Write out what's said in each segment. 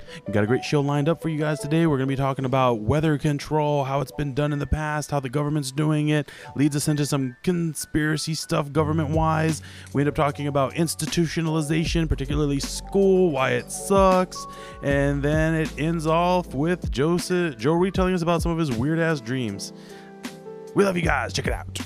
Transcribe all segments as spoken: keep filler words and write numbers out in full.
We got a great show lined up for you guys today. We're going to be talking about weather control, how it's been done in the past, how the government's doing it, leads us into some conspiracy stuff government-wise. We end up talking about institutionalization, particularly school, why it sucks, and then it ends off with Joseph, Joe Reed telling us about some of his weird-ass dreams. We love you guys. Check it out.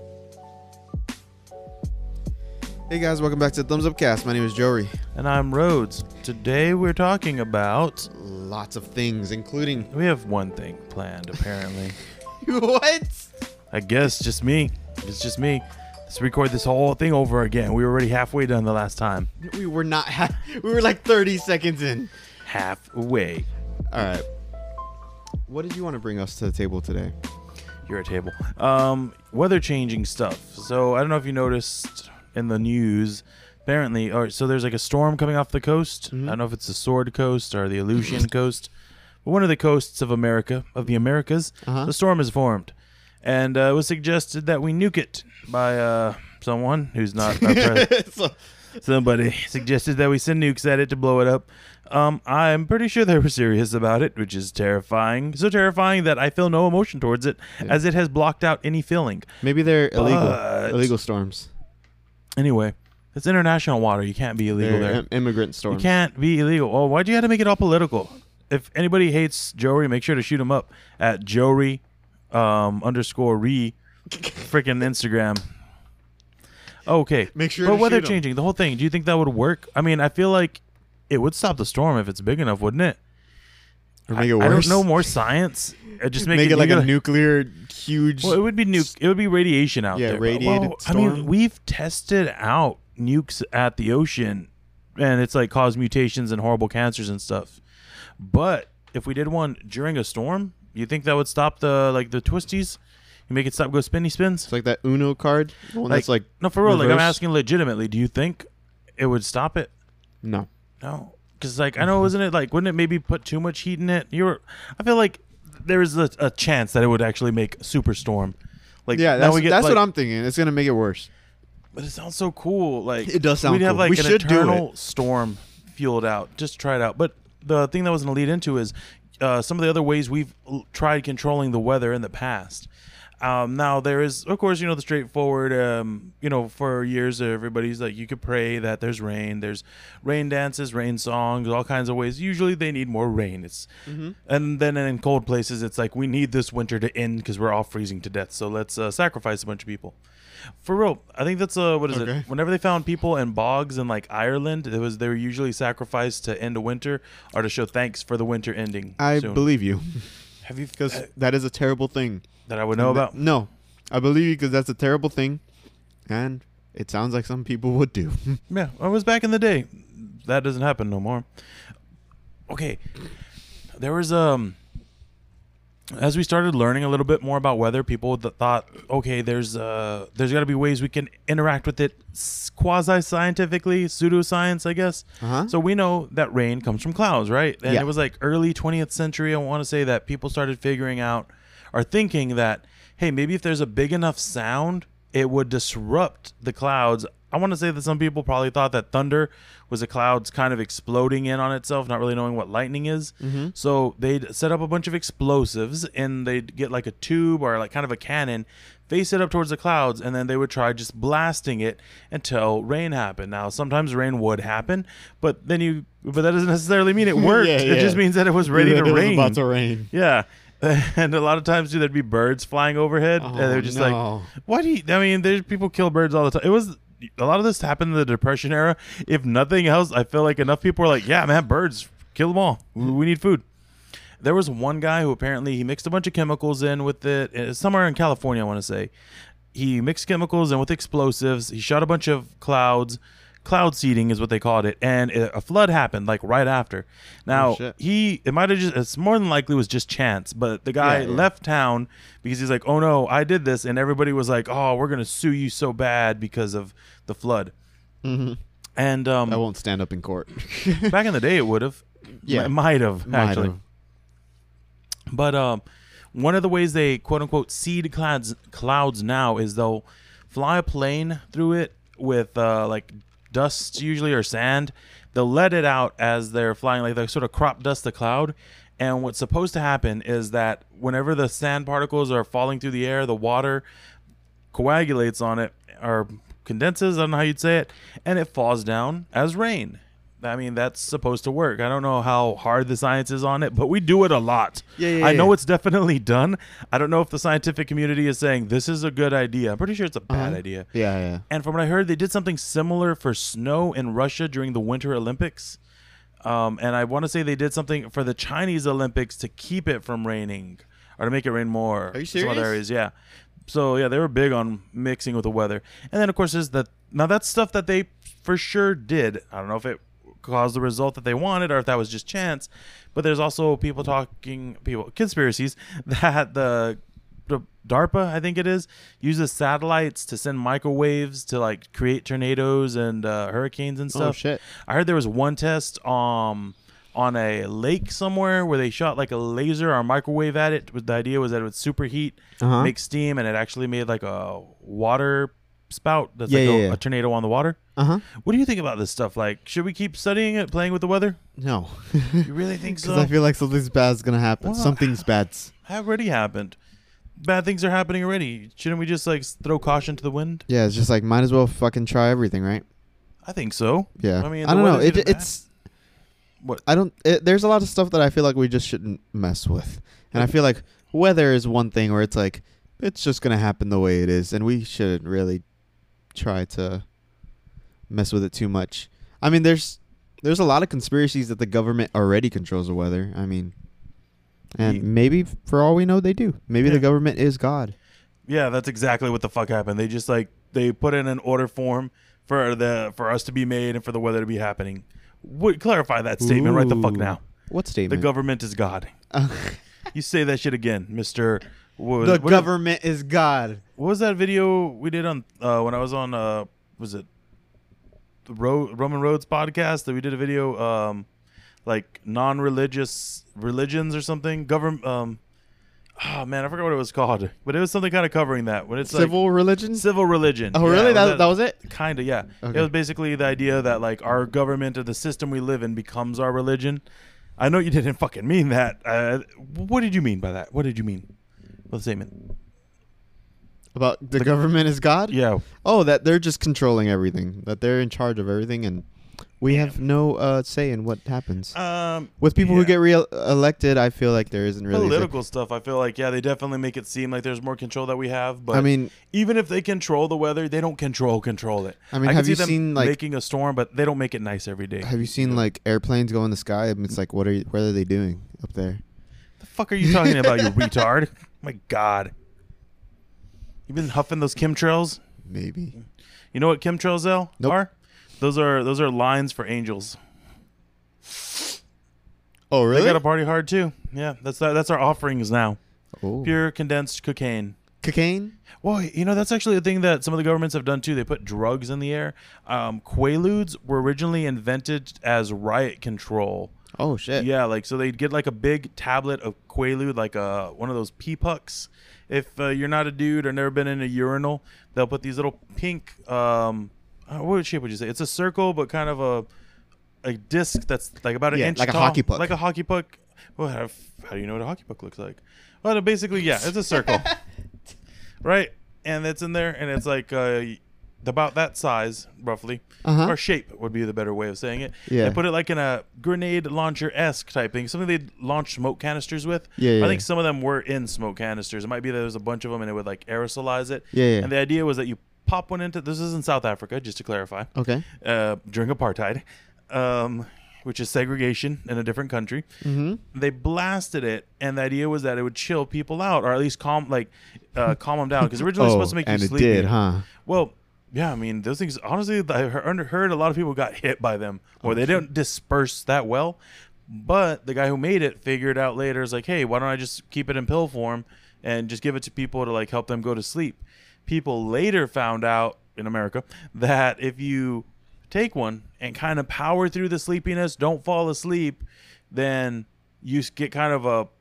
Hey guys, welcome back to the Thumbs Up Cast. My name is Jory. And I'm Rhodes. Today we're talking about... Lots of things, including... We have one thing planned, apparently. What? I guess just me. It's just me. Let's record this whole thing over again. We were already halfway done the last time. We were not... Ha- we were like thirty seconds in. Halfway. All right. What did you want to bring us to the table today? You're a table. Um, weather changing stuff. So I don't know if you noticed... in the news, apparently, or so there's like a storm coming off the coast. Mm-hmm. I don't know if it's the Sword Coast or the Aleutian Coast, but one of the coasts of America, of the Americas, Uh-huh. the storm is formed, and uh, it was suggested that we nuke it by uh, someone who's not our president. So- Somebody suggested that we send nukes at it to blow it up. Um, I'm pretty sure they were serious about it, which is terrifying. So terrifying that I feel no emotion towards it, Yeah. as it has blocked out any feeling. Maybe they're illegal. But- Illegal storms. Anyway, it's international water. You can't be illegal They're there. im- immigrant You storms. can't be illegal. Oh, why'd you have to make it all political? If anybody hates Jory, make sure to shoot him up at Jory um, underscore re freaking Instagram. Okay. Make sure But to weather shoot 'em. changing, the whole thing, do you think that would work? I mean, I feel like it would stop the storm if it's big enough, wouldn't it? Or make I, it I worse. don't know more science. Uh, Just make, Make, it, you like gotta- a nuclear huge... Well, it would be nuke. It would be radiation out Yeah, there. radiated Well, I mean, storm. we've tested out nukes at the ocean, and it's like caused mutations and horrible cancers and stuff. But if we did one during a storm, you think that would stop the like the twisties? You make it stop go spinny spins? It's like that Uno card. The one that's like... no, for real. Like I'm reverse. asking legitimately. Do you think it would stop it? No. No, because like I know, isn't it like wouldn't it maybe put too much heat in it? You're. I feel like there is a, a chance that it would actually make a superstorm. Like Yeah, now that's, we get, that's like, what I'm thinking. It's going to make it worse. But it sounds so cool. Like It does sound we'd have cool. like We an should do eternal storm fueled out. Just try it out. But the thing that was going to lead into is uh, some of the other ways we've l- tried controlling the weather in the past. Um, now there is, of course, you know, the straightforward, um, you know, for years, everybody's like, you could pray that there's rain, there's rain dances, rain songs, all kinds of ways. Usually they need more rain. It's, Mm-hmm. and then in cold places, it's like, we need this winter to end because we're all freezing to death. So let's uh, sacrifice a bunch of people. For real, I think that's uh, what is Okay. it? Whenever they found people in bogs in like Ireland, it was they were usually sacrificed to end a winter or to show thanks for the winter ending. I soon. believe you. Have you Because uh, that is a terrible thing. that I would know about? No. I believe you because that's a terrible thing. And it sounds like some people would do. Yeah, I was back in the day. That doesn't happen no more. Okay, there was um. As we started learning a little bit more about weather, people th- thought, okay, there's uh, there's got to be ways we can interact with it quasi scientifically, pseudoscience, I guess. Uh-huh. So we know that rain comes from clouds, right? And Yeah. it was like early twentieth century. I want to say that people started figuring out or thinking that, hey, maybe if there's a big enough sound, it would disrupt the clouds. I want to say that some people probably thought that thunder was the clouds kind of exploding in on itself, not really knowing what lightning is. Mm-hmm. So they'd set up a bunch of explosives and they'd get like a tube or like kind of a cannon, face it up towards the clouds, and then they would try just blasting it until rain happened. Now, sometimes rain would happen, but then you, but that doesn't necessarily mean it worked. Yeah, It yeah. just means that it was ready That to it was rain. about to rain. Yeah. And a lot of times, too, there'd be birds flying overhead. Oh, and they're just no. like, why do you, I mean, there's people kill birds all the time. It was, a lot of this happened in the Depression era. If nothing else, I feel like enough people were like, yeah, man, birds, kill them all. We we need food. There was one guy who apparently he mixed a bunch of chemicals in with it. uh, Somewhere in California, I want to say. He mixed chemicals in with explosives. He shot a bunch of clouds. Cloud seeding is what they called it, and a a flood happened like right after. Now Oh, shit. he, it might have just, it's more than likely was just chance, but the guy Yeah, yeah. left town because he's like, oh no, I did this, and everybody was like, oh, we're gonna sue you so bad because of the flood. Mm-hmm. And um, I won't stand up in court. back in the day, it would have, Yeah. it might have Might actually. have. But um, one of the ways they quote unquote seed clouds clouds now is they'll fly a plane through it with uh, like dust usually or sand. They'll let it out as they're flying, like they sort of crop dust the cloud. And what's supposed to happen is that whenever the sand particles are falling through the air, the water coagulates on it or condenses, I don't know how you'd say it, and it falls down as rain. I mean, that's supposed to work. I don't know how hard the science is on it, but we do it a lot. Yeah, yeah, I know yeah. it's definitely done. I don't know if the scientific community is saying this is a good idea. I'm pretty sure it's a bad Uh-huh. idea. Yeah, yeah. And from what I heard, they did something similar for snow in Russia during the Winter Olympics. Um, and I want to say they did something for the Chinese Olympics to keep it from raining or to make it rain more. Are you Some other serious? areas, yeah. So yeah, they were big on mixing with the weather. And then of course there's the now that's stuff that they for sure did. I don't know if it caused the result that they wanted or if that was just chance. But there's also people talking people conspiracies that the the DARPA, I think it is, uses satellites to send microwaves to like create tornadoes and uh, hurricanes and stuff. Oh shit. I heard there was one test um on a lake somewhere where they shot like a laser or microwave at it. The idea was that it would superheat, Uh-huh. make steam, and it actually made like a water spout that's Yeah, like yeah, a, yeah. a tornado on the water. Uh huh. What do you think about this stuff? Like, should we keep studying it, playing with the weather? No. You really think Because so? I feel like something's bad's gonna happen. Well, Something's bad. Have already happened. Bad things are happening already. Shouldn't we just like throw caution to the wind? Yeah, it's just like might as well fucking try everything, right? I think so. Yeah. I mean, I the don't know. weather's It, either bad- it's. What? I don't. It, there's a lot of stuff that I feel like we just shouldn't mess with, and I feel like weather is one thing where it's like it's just gonna happen the way it is, and we shouldn't really try to mess with it too much. I mean, there's there's a lot of conspiracies that the government already controls the weather. I mean, and Ye- maybe for all we know, they do. Maybe Yeah. the government is God. Yeah, that's exactly what the fuck happened. They just like they put in an order form for the for us to be made and for the weather to be happening. Would clarify that statement right the fuck Ooh. now. What The statement? government is God. Uh, You say that shit again, Mister What, the what- government is God. What was that video we did on uh, when I was on? Uh, was it the Ro- Roman Roads podcast that we did a video um, like non-religious religions or something? Government. Um, oh man, I forgot what it was called, but it was something kind of covering that. When it's Civil like religion. civil religion. Oh, Yeah, really? it That, was that was it? Kind of, yeah. Okay. It was basically the idea that like our government or the system we live in becomes our religion. I know you didn't fucking mean that. Uh, what did you mean by that? What did you mean? What statement? About the, government is God? Yeah. Oh, that they're just controlling everything. That they're in charge of everything, and we have no uh, say in what happens. Um, With people who yeah. get re-elected, I feel like there isn't really. a say. Political stuff. I feel like yeah, they definitely make it seem like there's more control that we have. But I mean, even if they control the weather, they don't control control it. I mean, can have see you them seen like making a storm, but they don't make it nice every day. have you seen like airplanes go in the sky? I mean, it's like what are you, what are they doing up there? The fuck are you talking about, you retard? My God. You been huffing those chemtrails? Maybe. You know what chemtrails L Nope. are? Those are those are lines for angels. Oh, really? They got to party hard too. Yeah, that's that, that's our offerings now. oh. Pure condensed cocaine. cocaine. Well, you know, that's actually a thing that some of the governments have done too. They put drugs in the air. Um, Quaaludes were originally invented as riot control. Oh shit. Yeah, like so they'd get like a big tablet of Quaalude, like a one of those pee pucks. If uh, you're not a dude or never been in a urinal, they'll put these little pink. Um, uh, what shape would you say? It's a circle, but kind of a a disc that's like about an Yeah, inch like a tall. hockey puck. Like a hockey puck. Well, how, how do you know what a hockey puck looks like? Well, basically, yeah, it's a circle, right? And it's in there, and it's like uh, about that size, roughly, Uh-huh. or shape would be the better way of saying it. Yeah. They put it like in a grenade launcher esque type thing, something they'd launch smoke canisters with. Yeah, yeah. I think some of them were in smoke canisters. It might be that there's a bunch of them, and it would like aerosolize it. Yeah, yeah. And the idea was that you pop one into. This is in South Africa, just to clarify. Okay. Uh, during apartheid, um, which is segregation in a different country. Mm-hmm. They blasted it, and the idea was that it would chill people out, or at least calm, like, uh, calm them down. Because originally it was supposed to make and you it sleepy. did, huh? Well, yeah, I mean, those things. Honestly, I heard, heard a lot of people got hit by them, or they didn't disperse that well. But the guy who made it figured out later, is like, hey, why don't I just keep it in pill form and just give it to people to like help them go to sleep? People later found out in America that if you take one and kind of power through the sleepiness, don't fall asleep, then you get kind of a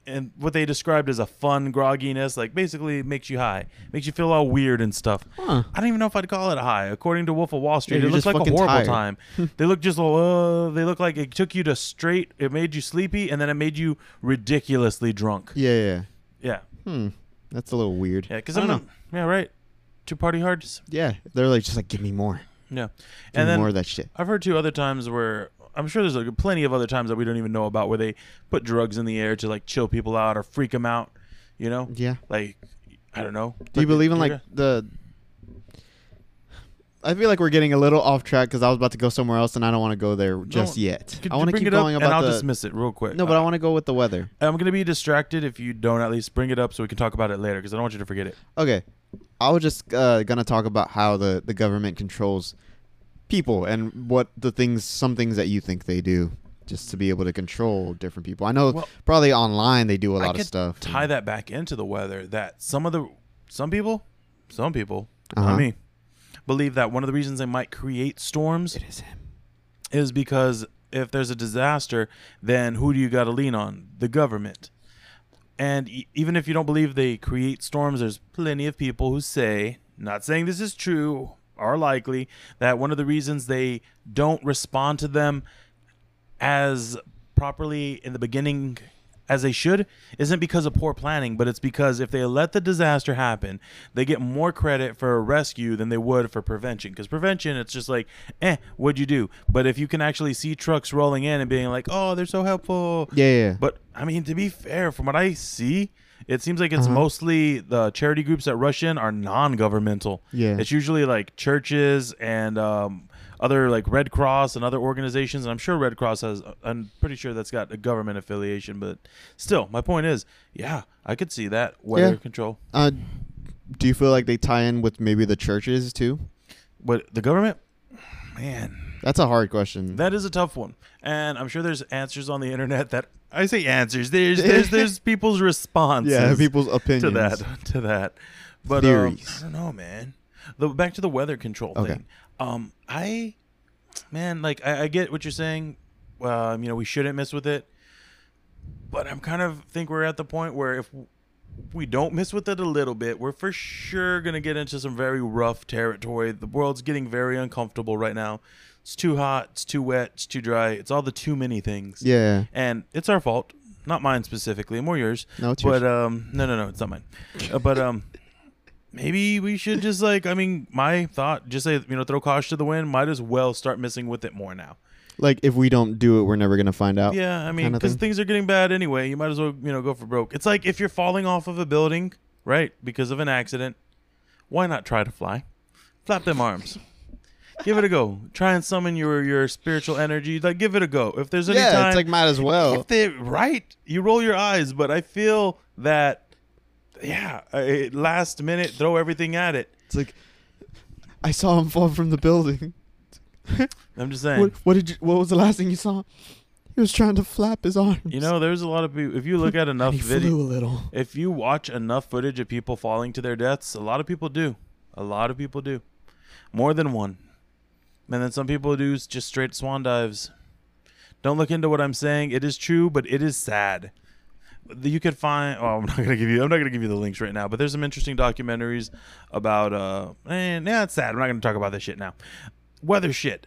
and what they described as a fun grogginess, like basically makes you high, makes you feel all weird and stuff. Huh. I don't even know if I'd call it a high. According to Wolf of Wall Street, Yeah, it you're looks just like a fucking horrible tired. time. They look just, uh, they look like it took you to straight, it made you sleepy, and then it made you ridiculously drunk. Yeah, yeah. Yeah. Hmm. That's a little weird. Yeah, because I I'm don't not, yeah, right. Two party hards. Yeah, they're like just like give me more, Yeah. give And me then more of that shit. I've heard two other times where I'm sure there's like plenty of other times that we don't even know about where they put drugs in the air to like chill people out or freak them out. You know, Yeah. like I don't know. Do you But- believe in like yeah. the? I feel like we're getting a little off track because I was about to go somewhere else and I don't want to go there just No, yet. Could I you want to bring keep it up going and about I'll the. dismiss it real quick. No, but I Uh, want to go with the weather. I'm gonna be distracted if you don't at least bring it up so we can talk about it later because I don't want you to forget it. Okay, I was just uh, gonna talk about how the the government controls people and what the things, some things that you think they do, just to be able to control different people. I know Well, probably online they do a I lot of could stuff. Tie that back into the weather. That some of the some people, some people, Uh-huh. not me, believe that one of the reasons they might create storms It is him. is because if there's a disaster, then who do you got to lean on? The government. And e- even if you don't believe they create storms, there's plenty of people who say, not saying this is true or likely, that one of the reasons they don't respond to them as properly in the beginning as they should isn't because of poor planning, but it's because if they let the disaster happen, they get more credit for a rescue than they would for prevention. Because prevention, it's just like, eh, what'd you do? But if you can actually see trucks rolling in and being like, oh, they're so helpful. Yeah, yeah. But I mean, to be fair, from what I see, it seems like it's Uh-huh. mostly the charity groups that rush in are non-governmental. Yeah. It's usually like churches and um, other like Red Cross and other organizations. And I'm sure Red Cross has, I'm pretty sure that's got a government affiliation. But still, my point is, yeah, I could see that weather Yeah. control. Uh, do you feel like they tie in with maybe the churches too? But the government, man, That's a hard question. that is a tough one. And I'm sure there's answers on the internet that I say answers. There's there's there's people's responses. yeah, people's opinions. to that to that but um, Theories. I don't know, man. The back to the weather control Okay. thing. Um, I man, like I, I get what you're saying. Um, you know, we shouldn't mess with it, but I'm kind of think we're at the point where if we don't mess with it a little bit, we're for sure gonna get into some very rough territory. The world's getting very uncomfortable right now. It's too hot. It's too wet. It's too dry. It's all the too many things. Yeah. And it's our fault, not mine specifically, more yours. No, it's But yours. um, no, no, no, it's not mine. Uh, but um, maybe we should just like, I mean, my thought, just say, you know, throw caution to the wind. Might as well start messing with it more now. Like if we don't do it, we're never gonna find out. Yeah, I mean, kinda because thing. things are getting bad anyway. You might as well, you know, go for broke. It's like if you're falling off of a building, right, because of an accident, why not try to fly? Flap them arms. Give it a go. Try and summon your your spiritual energy. Like, give it a go. If there's any Yeah, time, it's like might as well. if they right, you roll your eyes, but I feel that, yeah, uh, last minute, throw everything at it. It's like I saw him fall from the building. I'm just saying. What, what did you? What was the last thing you saw? He was trying to flap his arms. You know, there's a lot of people. If you look at enough he video, flew a little. if you watch enough footage of people falling to their deaths, a lot of people do. A lot of people do. More than one. And then some people do s- just straight swan dives. Don't look into what I'm saying. It is true, but it is sad. You could find. Oh, I'm not gonna give you. I'm not gonna give you the links right now. But there's some interesting documentaries about. Uh, and yeah, it's sad. I'm not gonna talk about this shit now. Weather shit.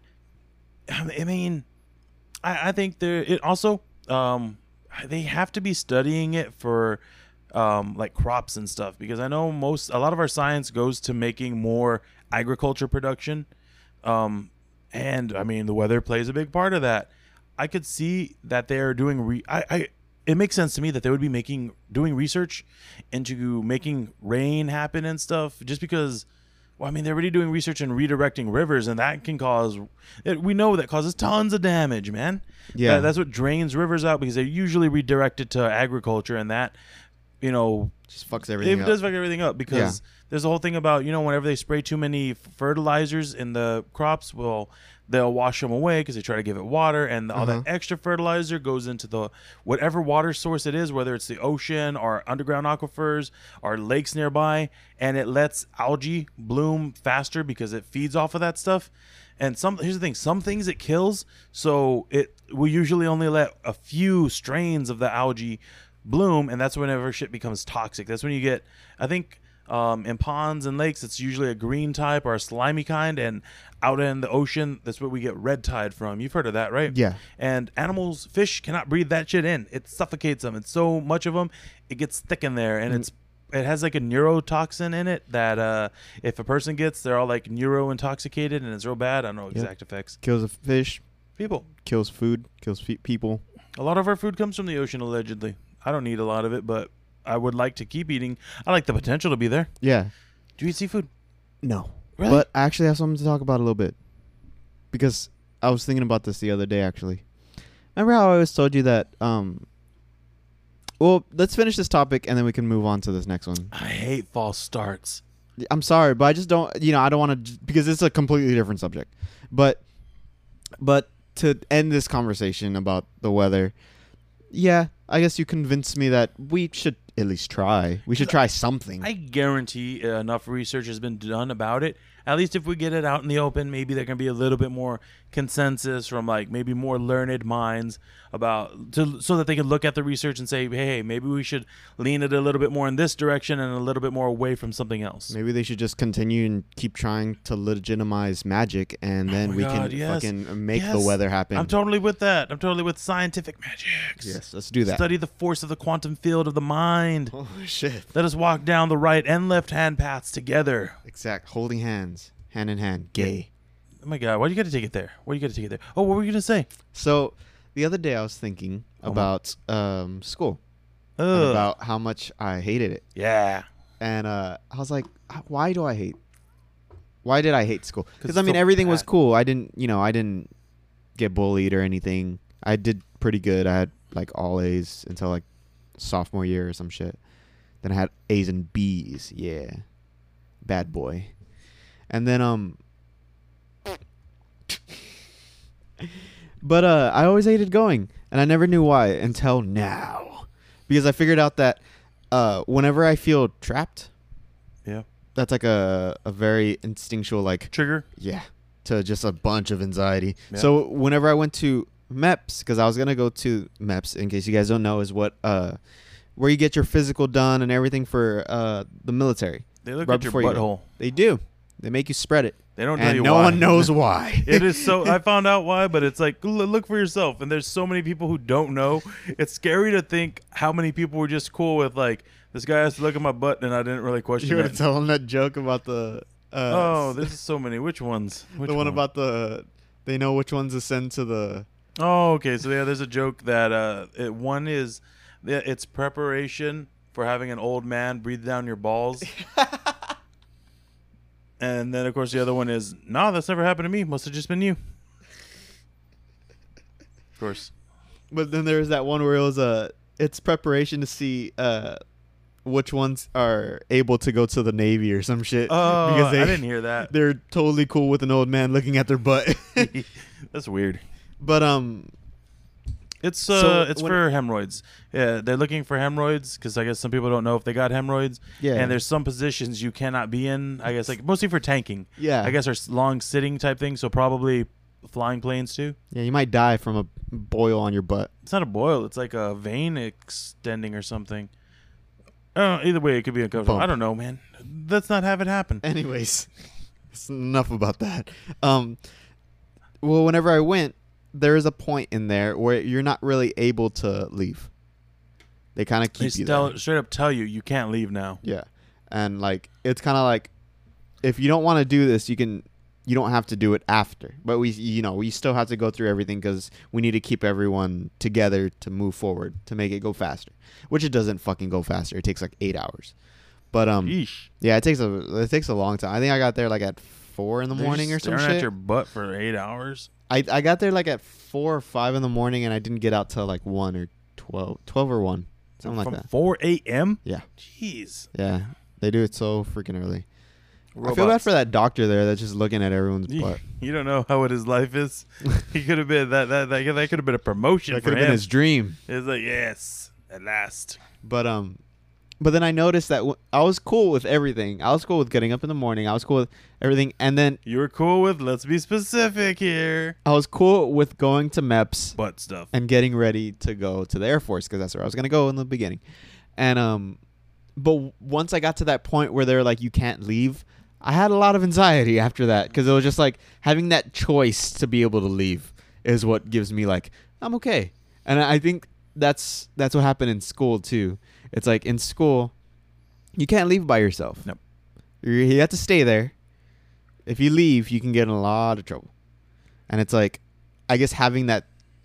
I mean, I, I think there. It also. Um, they have to be studying it for. Um, like crops and stuff, because I know most a lot of our science goes to making more agriculture production, um, and I mean the weather plays a big part of that. I could see that they are doing. Re- I, I it makes sense to me that they would be making doing research into making rain happen and stuff, just because. Well, I mean they're already doing research in redirecting rivers, and that can cause. It, we know that causes tons of damage, man. Yeah. That- that's what drains rivers out because they're usually redirected to agriculture, and that. You know, Just fucks everything it up. does fuck everything up because Yeah. there's a whole thing about, you know, whenever they spray too many fertilizers in the crops, well, they'll wash them away because they try to give it water, and all Uh-huh. that extra fertilizer goes into the whatever water source it is, whether it's the ocean or underground aquifers or lakes nearby, and it lets algae bloom faster because it feeds off of that stuff. And some here's the thing, some things it kills, so it will usually only let a few strains of the algae bloom, and that's whenever shit becomes toxic. That's when you get, I think, um, in ponds and lakes, it's usually a green type or a slimy kind, and out in the ocean, that's where we get red tide from. You've heard of that, right? Yeah. And animals, fish cannot breathe that shit in. It suffocates them. It's so much of them, it gets thick in there, and Mm. it's it has like a neurotoxin in it that uh, if a person gets, they're all like neuro intoxicated, and it's real bad. I don't know exact effects. Kills a fish, People. kills food, kills fe- people. A lot of our food comes from the ocean, allegedly. I don't eat a lot of it, but I would like to keep eating. I like the potential to be there. Yeah. Do you eat seafood? No. Really? But I actually have something to talk about a little bit. Because I was thinking about this the other day, actually. Remember how I always told you that, um, well, let's finish this topic and then we can move on to this next one. I hate false starts. I'm sorry, but I just don't, you know, I don't want to, because it's a completely different subject. But, but to end this conversation about the weather, yeah, I guess you convinced me that we should at least try. We should try something. I guarantee uh, enough research has been done about it. At least if we get it out in the open, maybe there can be a little bit more consensus from like maybe more learned minds about to so that they can look at the research and say, hey, maybe we should lean it a little bit more in this direction and a little bit more away from something else. Maybe they should just continue and keep trying to legitimize magic, and then Oh my we God, can yes. fucking make the Yes. weather happen. I'm totally with that. I'm totally with scientific magics. Yes, let's do that. Study the force of the quantum field of the mind. Oh shit! Let us walk down the right and left hand paths together. Exact. Holding hands, hand in hand. Gay. Oh my God, why do you got to take it there? Why do you got to take it there? Oh, what were you gonna say? So the other day I was thinking Oh my- about um, school and Ugh. about how much I hated it, Yeah. and uh, I was like, "H- why do I hate? Why did I hate school? 'Cause Because I it's mean, so everything was bad. cool. I didn't, you know, I didn't get bullied or anything. I did pretty good. I had like all A's until like sophomore year or some shit. Then I had A's and B's. Yeah, bad boy. And then um, but uh, I always hated going, and I never knew why until now, because I figured out that uh, whenever I feel trapped, Yeah. that's like a a very instinctual like Trigger. yeah to just a bunch of anxiety. Yeah. So whenever I went to MEPS, because I was gonna go to MEPS, in case you guys don't know, is what uh where you get your physical done and everything for uh the military. They look Right at your before you go. butthole. They do. They make you spread it, They don't tell and you no why. one knows why. It is so. I found out why, but it's like l- look for yourself. And there's so many people who don't know. It's scary to think how many people were just cool with like this guy has to look at my butt, and I didn't really question You were it. telling that joke about the uh, Oh, there's so many. Which ones? Which the one one? about the they know which ones to send to the Oh, okay. So yeah, there's a joke that uh, it, one is yeah, it's preparation for having an old man breathe down your balls. And then, of course, the other one is, nah, that's never happened to me. Must have just been you. Of course. But then there's that one where it was uh, it's preparation to see uh, which ones are able to go to the Navy or some shit. Oh, because they, I didn't hear that. They're totally cool with an old man looking at their butt. That's weird. But um, It's uh, So it's when- for hemorrhoids. Yeah, they're looking for hemorrhoids because I guess some people don't know if they got hemorrhoids. Yeah. And there's some positions you cannot be in. I guess like mostly for tanking. yeah, I guess are s- long sitting type things. So probably flying planes too. yeah, you might die from a boil on your butt. It's not a boil. It's like a vein extending or something. Uh, either way, it could be uncomfortable. Bump. I don't know, man. Let's not have it happen. Anyways, it's enough about that. Um, well, whenever I went, there is a point in there where you're not really able to leave. They kind of They keep you tell, there. straight up tell you you can't leave now. Yeah, and like it's kind of like if you don't want to do this, you can. You don't have to do it after, but we, you know, we still have to go through everything because we need to keep everyone together to move forward to make it go faster. Which it doesn't fucking go faster. It takes like eight hours, but um, Yeesh. yeah, it takes a it takes a long time. I think I got there like at four in the They're morning or just some staring shit. at your butt for eight hours. I I got there like at four or five in the morning, and I didn't get out till like one or twelve, twelve or one, something From like that. four a.m. Yeah, Jeez. yeah, they do it so freaking early. Robots. I feel bad for that doctor there that's just looking at everyone's You, butt. you don't know how what his life is. He could have been that that that, that could have been a promotion That for could him. have been his dream. It's like yes, at last. But um, but then I noticed that w- I was cool with everything. I was cool with getting up in the morning. I was cool with everything. And then You were cool with, let's be specific here, I was cool with going to MEPS butt stuff. and getting ready to go to the Air Force because that's where I was going to go in the beginning. And, um, but w- once I got to that point where they're like, you can't leave, I had a lot of anxiety after that because it was just like having that choice to be able to leave is what gives me like, I'm okay. And I think that's that's what happened in school too. It's like in school, you can't leave by yourself. Nope. You you have to stay there. If you leave, you can get in a lot of trouble. And it's like, I guess having that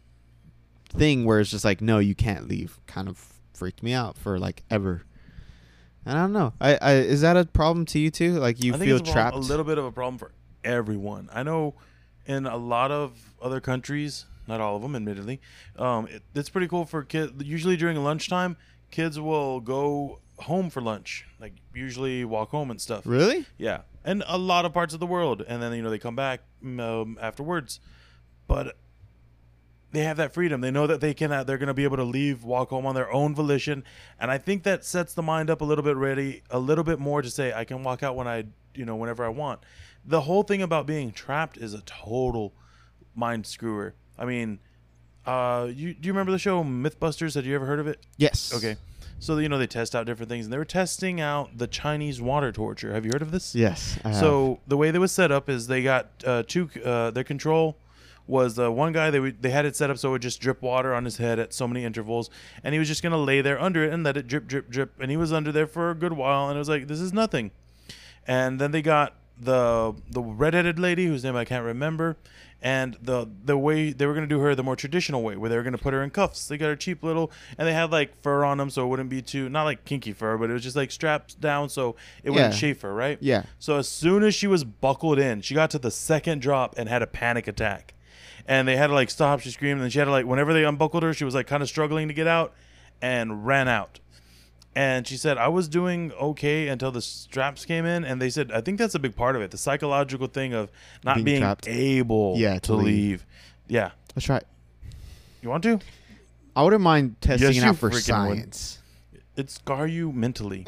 thing where it's just like, no, you can't leave, kind of freaked me out for like ever. And I don't know. I, I is that a problem to you too? Like you I think feel it's a problem- trapped? A little bit of a problem for everyone. I know in a lot of other countries, not all of them, admittedly, um, it, it's pretty cool for kids. Usually during lunchtime, kids will go home for lunch, like usually walk home and stuff. Really? Yeah, and a lot of parts of the world, and then you know they come back um, afterwards, but they have that freedom. They know that they can. Uh, they're going to be able to leave, walk home on their own volition, and I think that sets the mind up a little bit ready, a little bit more to say I can walk out when I, you know, whenever I want. The whole thing about being trapped is a total mind screwer. I mean, uh, you do you remember the show MythBusters? Had you ever heard of it? Yes. Okay, so you know they test out different things, and they were testing out the Chinese water torture. Have you heard of this? Yes. I have. So the way they was set up is they got uh, two. Uh, their control was uh, one guy. They would, they had it set up so it would just drip water on his head at so many intervals, and he was just gonna lay there under it and let it drip, drip, drip. And he was under there for a good while, and it was like, this is nothing. And then they got the the redheaded lady whose name I can't remember, and the the way they were gonna do her the more traditional way, where they were gonna put her in cuffs. They got her cheap little, and they had like fur on them, so it wouldn't be too, not like kinky fur, but it was just like strapped down so it wouldn't Yeah. chafe her, right? Yeah. So as soon as she was buckled in, she got to the second drop and had a panic attack. And they had to like stop. She screamed, and then she had to like, whenever they unbuckled her, she was like kind of struggling to get out and ran out. And she said, I was doing okay until the straps came in. And they said, I think that's a big part of it. The psychological thing of not Being being, trapped. able Yeah, to, to leave. leave. Yeah. Let's try it. You want to? I wouldn't mind testing Yes, it you out for freaking would. science. It'd scar you mentally.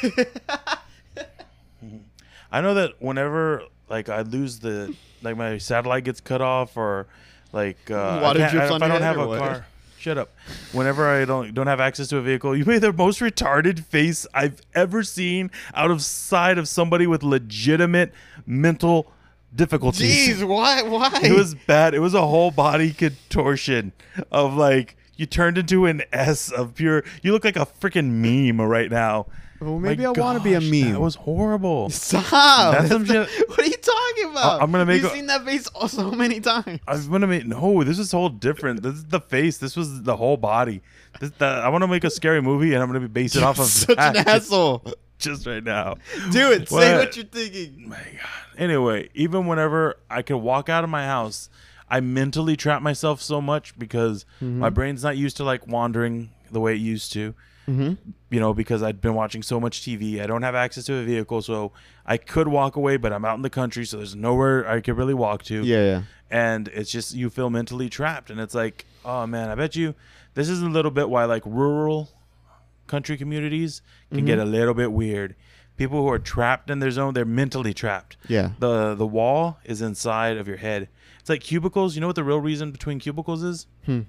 I know that whenever like I lose the, like my satellite gets cut off or like uh, Water I can't, drips I, on if I your don't head have or a what? car. Shut up. Whenever I don't don't have access to a vehicle, you made the most retarded face I've ever seen out of sight of somebody with legitimate mental difficulties. Jeez, why? Why? It was bad. It was a whole body contortion of like you turned into an S of pure. You look like a freaking meme right now. Well, My maybe I want to be a gosh, meme. That was horrible. Stop. That's some shit- What are you talking about? I- I'm gonna make You've a- seen that face so many times. I'm gonna make no. This is whole different. This is the face. This was the whole body. This, that, I want to make a scary movie, and I'm gonna base it off of Such that an just- asshole. Just right now. Do it. Say What? what you're thinking. My God. Anyway, even whenever I could walk out of my house, I mentally trap myself so much because Mm-hmm. my brain's not used to like wandering the way it used to. Mm-hmm. You know, because I'd been watching so much T V. I don't have access to a vehicle, so I could walk away, but I'm out in the country, so there's nowhere I could really walk to. Yeah, yeah. And it's just you feel mentally trapped, and it's like, oh man, I bet you this is a little bit why like rural country communities can Mm-hmm. get a little bit weird. People who are trapped in their zone, they're mentally trapped. Yeah. The the wall is inside of your head. It's like cubicles. You know what the real reason between cubicles is? Hmm.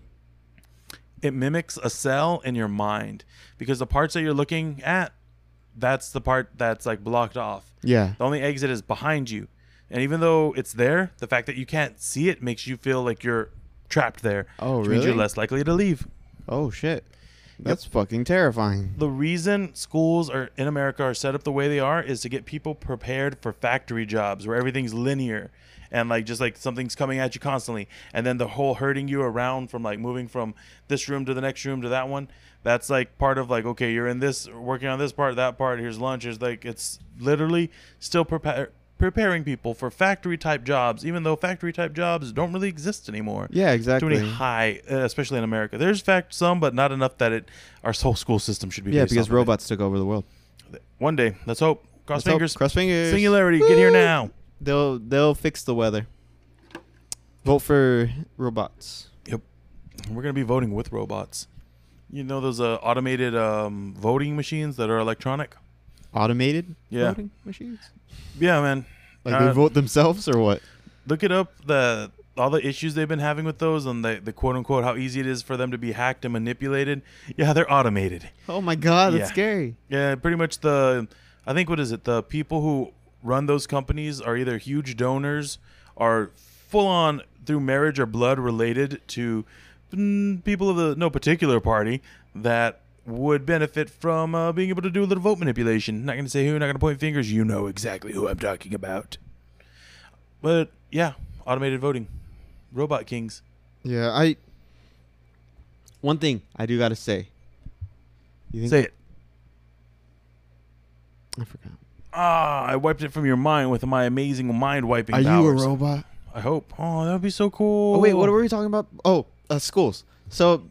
It mimics a cell in your mind because the parts that you're looking at, that's the part that's like blocked off. Yeah. The only exit is behind you. And even though it's there, the fact that you can't see it makes you feel like you're trapped there. Oh, which means really? you're less likely to leave. Oh shit. That's fucking terrifying. The reason schools are in America are set up the way they are is to get people prepared for factory jobs where everything's linear and like just like something's coming at you constantly, and then the whole herding you around from like moving from this room to the next room to that one. That's like part of like, okay, you're in this, working on this part, that part, here's lunch. Here's like, it's literally still prepare, preparing people for factory type jobs, even though factory type jobs don't really exist anymore. Yeah, Too exactly. many high, uh, especially in America. There's fact some, but not enough that it our whole school system should be. Yeah, based because off of it. robots took over the world. One day, let's hope. Cross Let's hope. fingers. Cross fingers. Singularity, get here Woo! now. They'll they'll fix the weather. Vote for robots. Yep, we're gonna be voting with robots. You know those uh, automated um, voting machines that are electronic? Automated Yeah. voting machines? Yeah, man. Like Uh, they vote themselves or what? Look it up. The all the issues they've been having with those, and the, the quote unquote how easy it is for them to be hacked and manipulated. Yeah, they're automated. Oh my god, that's Yeah. scary. Yeah, pretty much the. I think what is it? The people who run those companies are either huge donors, or full on through marriage or blood related to mm, people of the no particular party that would benefit from uh, being able to do a little vote manipulation. Not going to say who, not going to point fingers. You know exactly who I'm talking about. But yeah, automated voting, robot kings. Yeah, I. One thing I do gotta say. You think Say it. I forgot. Ah, I wiped it from your mind with my amazing mind wiping Are powers. you a robot? I hope. Oh, that would be so cool. Oh wait, what were we talking about? Oh, uh, schools. So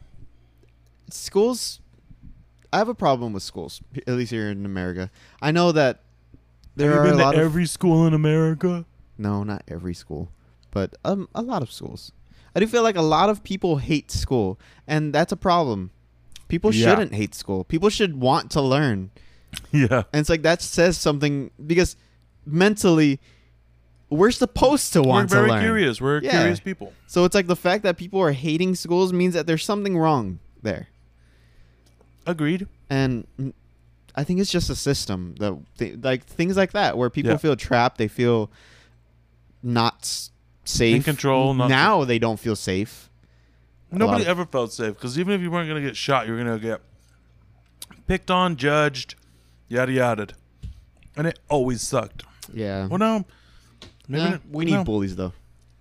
schools. I have a problem with schools, at least here in America. I know that there Have are you a been lot to of every school in America? no, not every school, but um, a lot of schools. I do feel like a lot of people hate school, and that's a problem. People Yeah. shouldn't hate school. People should want to learn. Yeah. And it's like that says something because mentally we're supposed to want We're very to learn. curious. We're Yeah. curious people. So it's like the fact that people are hating schools means that there's something wrong there. Agreed. And mm, I think it's just a system that th- like things like that where people Yeah. feel trapped, they feel not s- safe. In control, not- now they don't feel safe. A lot Nobody of- ever felt safe because even if you weren't going to get shot, you were going to get picked on, judged, yada yada. And it always sucked. Yeah. Well, no. Maybe Nah, not- we need no. bullies though.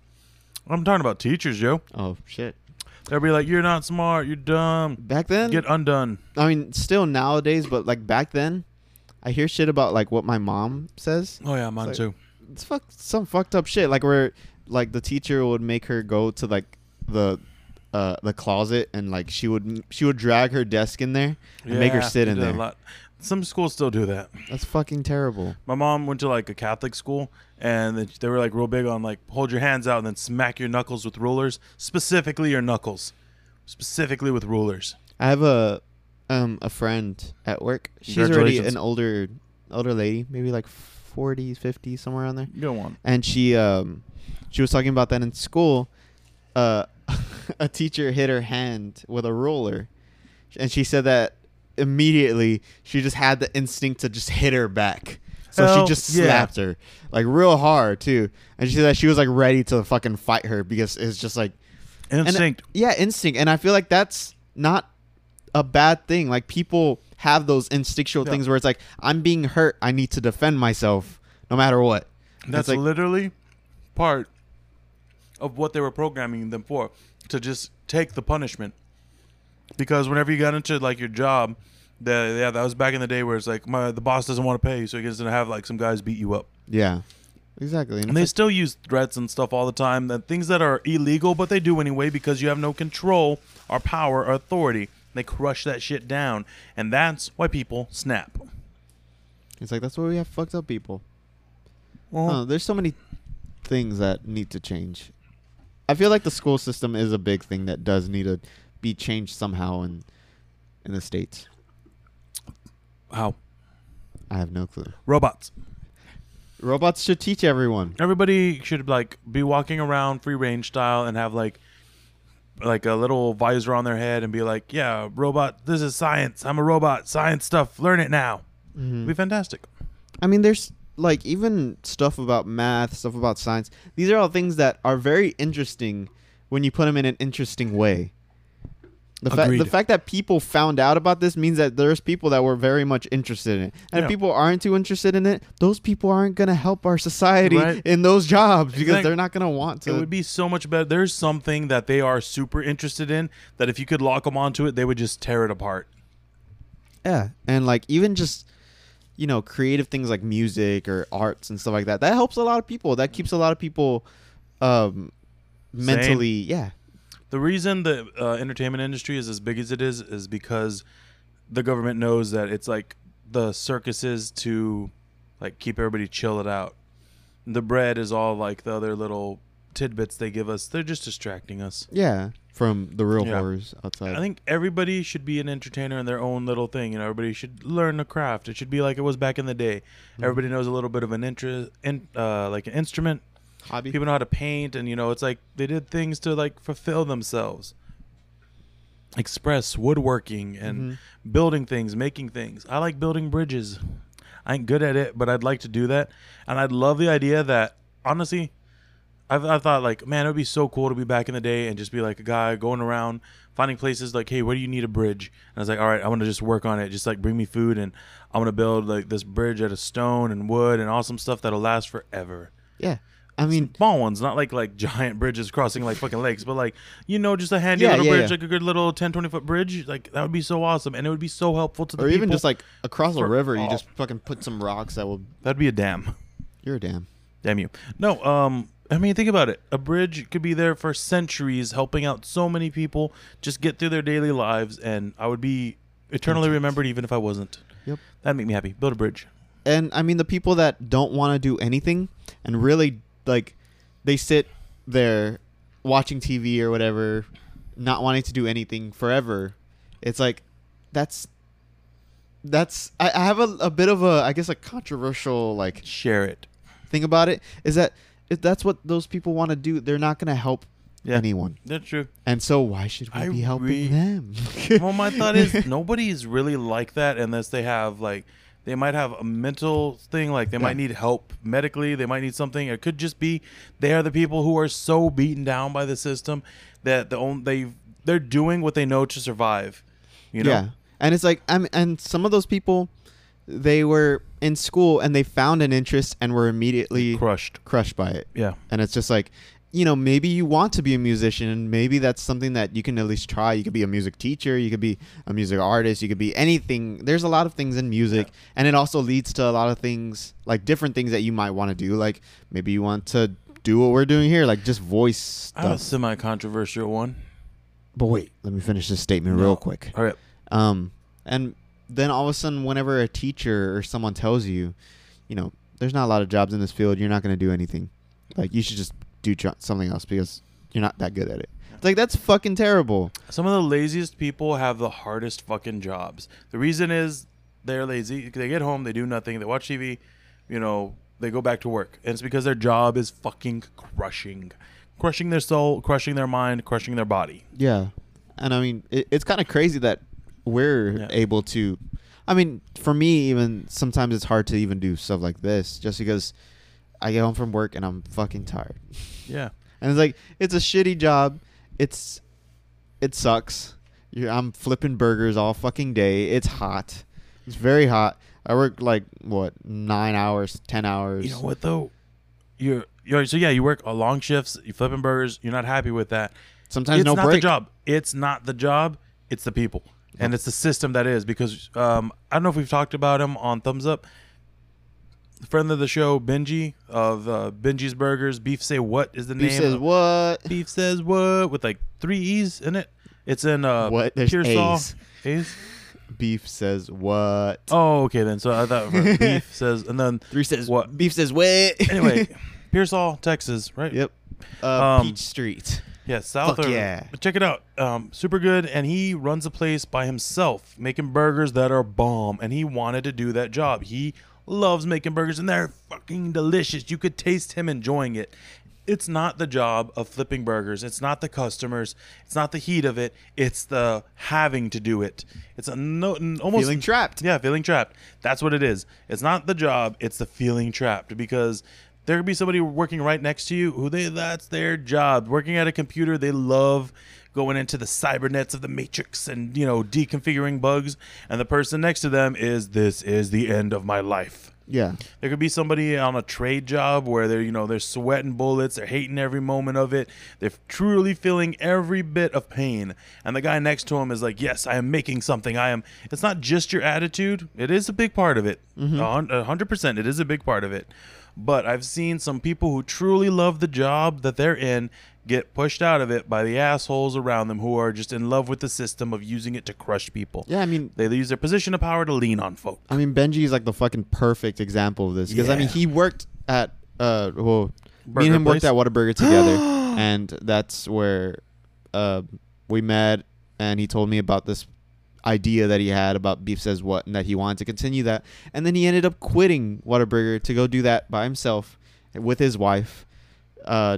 I'm talking about teachers, yo. Oh shit. They'll be like, you're not smart. You're dumb. Back then, Get undone. I mean, still nowadays, but like back then, I hear shit about like what my mom says. Oh, yeah, mine like- too. It's fuck some fucked up shit. Like where like the teacher would make her go to like the uh the closet and like she would she would drag her desk in there and make her Yeah, sit they in did a there. lot. Some schools still do that. That's fucking terrible. My mom went to like a Catholic school, and they- they were like real big on like hold your hands out and then smack your knuckles with rulers, specifically your knuckles, specifically with rulers. I have a um a friend at work. She's already Congratulations. an older older lady, maybe like forties, fifties, somewhere around there. Go on. And she um she was talking about that in school. Uh, a teacher hit her hand with a ruler, and she said that immediately she just had the instinct to just hit her back. So Hell, she just yeah. slapped her like real hard too, and she said that she was like ready to fucking fight her because it's just like and- Instinct. yeah, instinct. And I feel like that's not a bad thing. Like people have those instinctual Yeah. things where it's like I'm being hurt, I need to defend myself no matter what. And That's it's like literally part of what they were programming them for, to just take the punishment. Because whenever you got into like your job, the, yeah, that was back in the day where it's like my the boss doesn't want to pay you, so he gets to have like some guys beat you up. yeah, exactly. And And it's they like- still use threats and stuff all the time. That things that are illegal, but they do anyway because you have no control or power or authority. They crush that shit down, and that's why people snap. It's like that's why we have fucked up people. Well, Oh, there's so many things that need to change. I feel like the school system is a big thing that does need to be changed somehow in in the states. how I have no clue. robots? Robots should teach everyone. Everybody should like be walking around free range style and have like like a little visor on their head and be like, "Yeah, robot. This is science. I'm a robot. Science stuff. Learn it now." It'd be fantastic. I mean, there's like even stuff about math, stuff about science. These are all things that are very interesting when you put them in an interesting way. The fact Agreed. the fact that people found out about this means that there's people that were very much interested in it. And Yeah. if people aren't too interested in it, those people aren't going to help our society Right. in those jobs because Exact- they're not going to want to. It would be so much better. There's something that they are super interested in that if you could lock them onto it, they would just tear it apart. Yeah, and like even just you know creative things like music or arts and stuff like that. That helps a lot of people. That keeps a lot of people um mentally, yeah. The reason the uh, entertainment industry is as big as it is is because the government knows that it's like the circuses to like keep everybody chill it out. The bread is all like the other little tidbits they give us. They're just distracting us. Yeah. from the real Yeah. horrors outside. I think everybody should be an entertainer in their own little thing. You know, everybody should learn a craft. It should be like it was back in the day. Mhm. Everybody knows a little bit of an interest, in, uh, like an instrument. Hobby. People know how to paint, and you know, it's like they did things to like fulfill themselves. Express woodworking and Mhm. building things, making things. I like building bridges. I ain't good at it, but I'd like to do that, and I'd love the idea that honestly. I've, I thought like, man, it would be so cool to be back in the day and just be like a guy going around finding places like, hey, where do you need a bridge? And I was like, all right, I want to just work on it. Just like bring me food, and I'm going to build like this bridge out of stone and wood and awesome stuff that'll last forever. Yeah. I mean, Small ones, not like like giant bridges crossing like fucking lakes, but like, you know, just a handy Yeah, little yeah, bridge, yeah. like a good little ten, twenty foot bridge. Like that would be so awesome. And it would be so helpful to the or people. even just like across a for- river, you oh. just fucking put some rocks that will. That'd be a dam. You're a damn. Damn you. No, um, I mean, think about it. A bridge could be there for centuries, helping out so many people just get through their daily lives, and I would be eternally Content. remembered even if I wasn't. Yep. That'd make me happy. Build a bridge. And I mean, the people that don't want to do anything and really like, they sit there watching T V or whatever, not wanting to do anything forever. It's like, that's, that's, I, I have a, a bit of a, I guess, a controversial like Share it. thing about it is that if that's what those people want to do, they're not going to help Yeah. anyone. That's true. And so why should we I be helping re- them? Well, my thought is nobody's really like that unless they have like they might have a mental thing, like they Yeah. might need help medically, they might need something. It could just be they are the people who are so beaten down by the system that the only they they're doing what they know to survive. You know? Yeah. And it's like, I'm, and some of those people, they were in school and they found an interest and were immediately Crushed. crushed by it. Yeah. And it's just like, you know, maybe you want to be a musician, and maybe that's something that you can at least try. You could be a music teacher, you could be a music artist, you could be anything. There's a lot of things in music, Yeah. and it also leads to a lot of things, like different things that you might want to do. Like maybe you want to do what we're doing here, like just voice I have a stuff. semi-controversial one. But wait, let me finish this statement No. real quick. All right. Um, and then all of a sudden, whenever a teacher or someone tells you, you know, there's not a lot of jobs in this field, you're not going to do anything. Like, you should just do jo- something else because you're not that good at it. It's like, that's fucking terrible. Some of the laziest people have the hardest fucking jobs. The reason is they're lazy. They get home, they do nothing, they watch T V, you know, they go back to work. And it's because their job is fucking crushing. Crushing their soul, crushing their mind, crushing their body. Yeah. And I mean, it, it's kind of crazy that we're Yeah. able to. I mean, for me, even sometimes it's hard to even do stuff like this just because I get home from work and I'm fucking tired. Yeah. And it's like, it's a shitty job. It's, it sucks. You're, I'm flipping burgers all fucking day. It's hot. It's very hot. I work like, what, nine hours, ten hours. You know what though? You're, you're so yeah, you work uh, long shifts, you flipping burgers, you're not happy with that. Sometimes It's no not break. the job. It's not the job. It's the people. And it's the system that is, because um, I don't know if we've talked about him on Thumbs Up. Friend of the show, Benji of uh, Benji's Burgers. Beef Say What is the Beef name? says of- what? Beef Says What with like three E's in it. It's in uh, What? There's Pearsall. A's. A's? Beef says what? Oh, okay then. So I thought Beef says, and then Three says what? Beef says what? Anyway, Pearsall, Texas, right? Yep. Uh, Um, Peach Street. Yeah, South. Fuck or- yeah. Check it out. Um, super good, and he runs a place by himself, making burgers that are bomb. And he wanted to do that job. He loves making burgers, and they're fucking delicious. You could taste him enjoying it. It's not the job of flipping burgers. It's not the customers. It's not the heat of it. It's the having to do it. It's a no, n- almost Feeling trapped. Yeah, feeling trapped. That's what it is. It's not the job. It's the feeling trapped, because there could be somebody working right next to you who they that's their job. Working at a computer, they love going into the cybernets of the matrix and, you know, deconfiguring bugs. And the person next to them is, this is the end of my life. Yeah. There could be somebody on a trade job where they're, you know, they're sweating bullets, they're hating every moment of it, they're truly feeling every bit of pain. And the guy next to him is like, yes, I am making something. I am. It's not just your attitude. It is a big part of it. Mm-hmm. A hun- a hundred percent. It is a big part of it. But I've seen some people who truly love the job that they're in get pushed out of it by the assholes around them who are just in love with the system of using it to crush people. Yeah, I mean, They use their position of power to lean on folk. I mean, Benji is like the fucking perfect example of this because I mean, Yeah. he worked at uh, well, me Burger and him worked place? at Whataburger together, and that's where uh, we met, and he told me about this idea that he had about Beef Says What, and that he wanted to continue that. And then he ended up quitting Whataburger to go do that by himself with his wife, uh,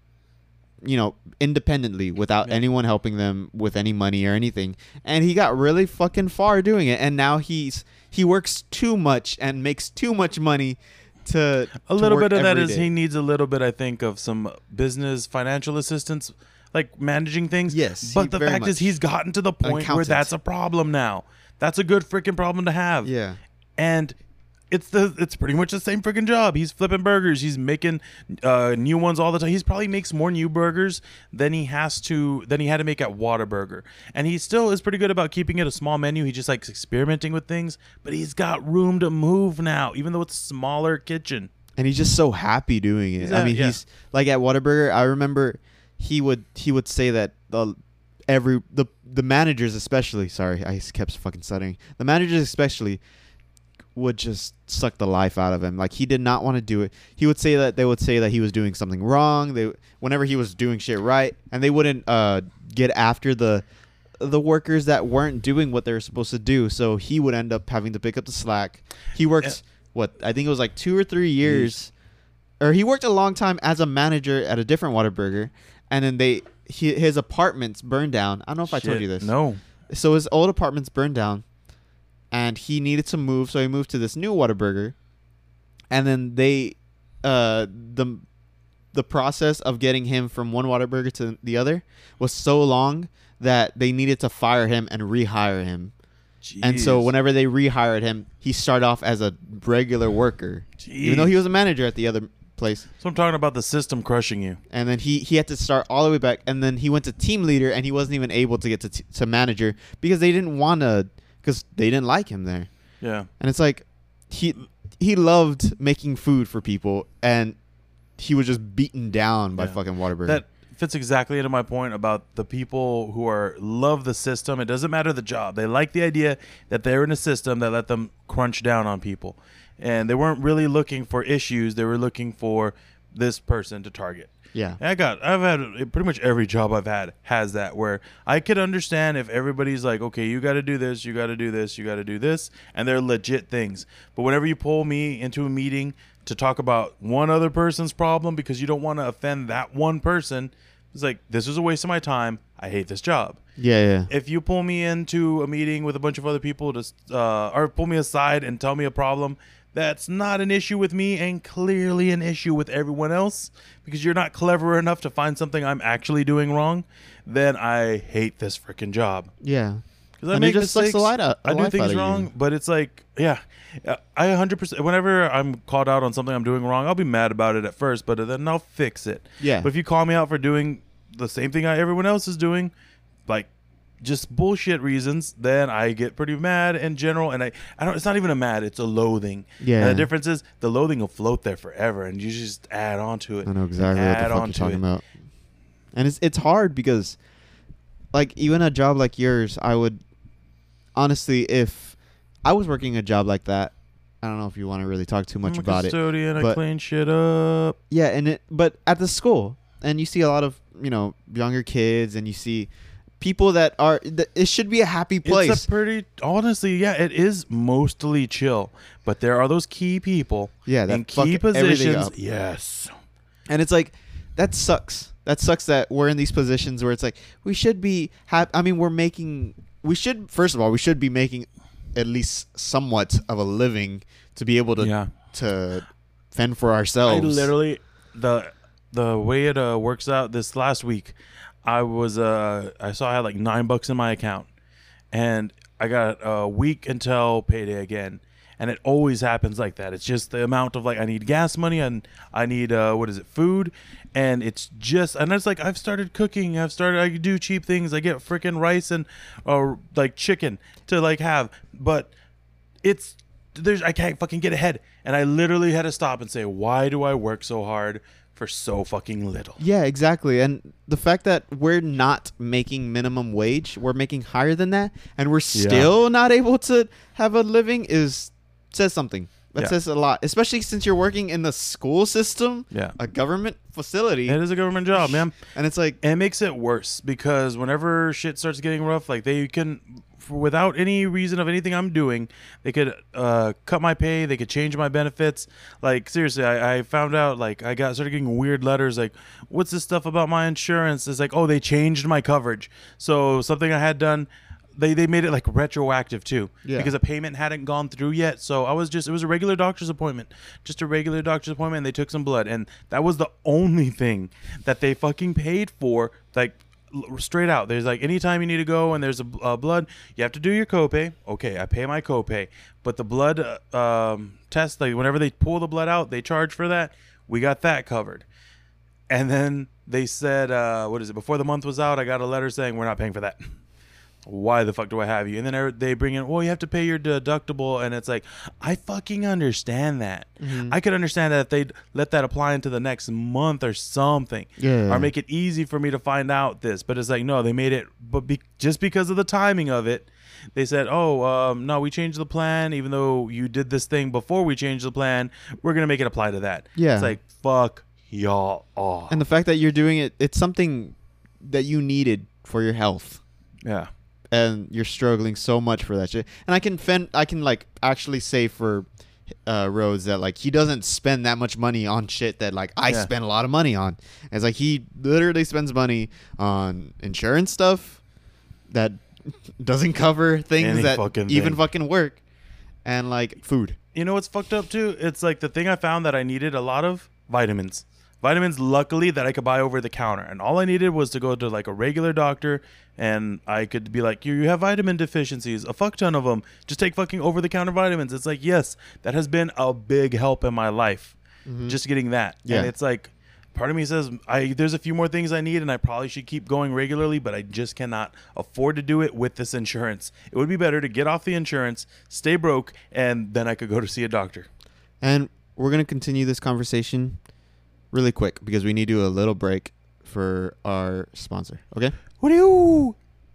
you know, independently, without Yeah. anyone helping them with any money or anything. And he got really fucking far doing it. And now he's he works too much and makes too much money to A little to work bit of that every is day. he needs a little bit, I think, of some business financial assistance, like managing things. Yes, he But the very fact is much- he's gotten to the point where accountant. that's a problem now. That's a good freaking problem to have. Yeah. And it's the it's pretty much the same freaking job. He's flipping burgers. He's making uh, new ones all the time. He's probably makes more new burgers than he has to than he had to make at Whataburger. And he still is pretty good about keeping it a small menu. He just likes experimenting with things. But he's got room to move now, even though it's a smaller kitchen. And he's just so happy doing it. He's I a- mean, yeah. he's like at Whataburger. I remember he would he would say that the every the the managers especially. Sorry, I kept fucking stuttering. The managers especially would just suck the life out of him. Like, he did not want to do it. He would say that they would say that he was doing something wrong. They whenever he was doing shit right, and they wouldn't uh get after the the workers that weren't doing what they were supposed to do. So he would end up having to pick up the slack. He worked what I think it was like two or three years, or he worked a long time as a manager at a different Whataburger, and then they he, his apartments burned down. I don't know if I told Shit, you this. No. So his old apartments burned down, and he needed to move, so he moved to this new Whataburger. And then they, uh, the the process of getting him from one Whataburger to the other was so long that they needed to fire him and rehire him. And so Jeez. whenever they rehired him, he started off as a regular worker, even though he Jeez. was a manager at the other place. So I'm talking about the system crushing you. And then he, he had to start all the way back. And then he went to team leader, and he wasn't even able to get to, t- to manager because they didn't want to, because they didn't like him there. Yeah. And it's like he he loved making food for people, and he was just beaten down by Yeah. fucking Whataburger. That fits exactly into my point about the people who are love the system. It doesn't matter the job. They like the idea that they're in a system that let them crunch down on people. And they weren't really looking for issues. They were looking for this person to target. yeah. I got, I've had pretty much every job I've had has that, where I could understand if everybody's like, okay, you got to do this, you got to do this, you got to do this, and they're legit things. But whenever you pull me into a meeting to talk about one other person's problem because you don't want to offend that one person, it's like, this is a waste of my time. I hate this job. Yeah, yeah. If you pull me into a meeting with a bunch of other people to, uh, or pull me aside and tell me a problem that's not an issue with me and clearly an issue with everyone else because you're not clever enough to find something I'm actually doing wrong, then I hate this freaking job. Yeah. Because I And it make just sucks mistakes. the light out- the I do life out things of you. wrong, but it's like, yeah, uh, I one hundred percent. Whenever I'm called out on something I'm doing wrong, I'll be mad about it at first, but then I'll fix it. Yeah. But if you call me out for doing the same thing I, everyone else is doing, like just bullshit reasons, then I get pretty mad in general. And I, I don't. It's not even a mad. It's a loathing. Yeah. And the difference is the loathing will float there forever, and you just add on to it. I know exactly and what the add fuck on you're to talking it. about. And it's it's hard because, like, even a job like yours, I would honestly, if I was working a job like that, I don't know if you want to really talk too much I'm a about it. custodian, I but- clean shit up. Yeah, and it but at the school, and you see a lot of, you know, younger kids, and you see people that are th- it should be a happy place. It's a pretty, honestly, yeah, it is mostly chill, but there are those key people Yeah, that in fuck key everything positions. up. Yes. And it's like, that sucks. That sucks that we're in these positions where it's like, we should be hap- I mean, we're making we should first of all, we should be making at least somewhat of a living to be able to Yeah. to fend for I ourselves. literally the the way it uh, works out this last week, I was uh I saw I had like nine bucks in my account, and I got a week until payday again, and it always happens like that. It's just the amount of like I need gas money and I need uh what is it food, and it's just and it's like I've started cooking. I've started I do cheap things. I get freaking rice and or like chicken to like have, but it's there's I can't fucking get ahead, and I literally had to stop and say, why do I work so hard for so fucking little? Yeah, exactly. And the fact that we're not making minimum wage, we're making higher than that, and we're still not able to have a living is says something. That Yeah. says a lot, especially since you're working in the school system, Yeah. a government facility, It is a government job, man. and it's like, And it makes it worse because whenever shit starts getting rough, like they can, for, without any reason of anything I'm doing, they could uh, cut my pay. They could change my benefits. Like seriously, I, I found out like I got started getting weird letters like, "What's this stuff about my insurance?" It's like, oh, they changed my coverage. So something I had done. They, they made it like retroactive too, Yeah. because a payment hadn't gone through yet. So I was just, it was a regular doctor's appointment, just a regular doctor's appointment. And they took some blood, and that was the only thing that they fucking paid for. Like l- straight out, there's like anytime you need to go and there's a uh, blood, you have to do your copay. Okay, I pay my copay, but the blood uh, um, test, like whenever they pull the blood out, they charge for that. We got that covered, and then they said, uh, what is it? Before the month was out, I got a letter saying we're not paying for that. Why the fuck do I have you? And then er- they bring in, well, you have to pay your deductible. And it's like, I fucking understand that. Mhm. I could understand that if they'd let that apply into the next month or something. Yeah. Or make it easy for me to find out this. But it's like, no, they made it, but be- just because of the timing of it, they said, oh, um, no, we changed the plan. Even though you did this thing before we changed the plan, we're going to make it apply to that. Yeah. It's like, fuck y'all off. and the fact that you're doing it, it's something that you needed for your health. Yeah. And you're struggling so much for that shit. And I can fend, I can like actually say for uh, Rhodes that like he doesn't spend that much money on shit that like I Yeah. spend a lot of money on. It's like he literally spends money on insurance stuff that doesn't cover things Any that fucking even thing. fucking work, and like food. You know what's fucked up too? It's like the thing I found that I needed a lot of vitamins. Vitamins, luckily, that I could buy over the counter. And all I needed was to go to like a regular doctor, and I could be like, you, you have vitamin deficiencies, a fuck ton of them. Just take fucking over the counter vitamins. It's like, yes, that has been a big help in my life. Just getting that. Yeah. And it's like, part of me says, I there's a few more things I need, and I probably should keep going regularly, but I just cannot afford to do it with this insurance. It would be better to get off the insurance, stay broke, and then I could go to see a doctor. And we're gonna continue this conversation really quick because we need to do a little break for our sponsor. Okay. What do you?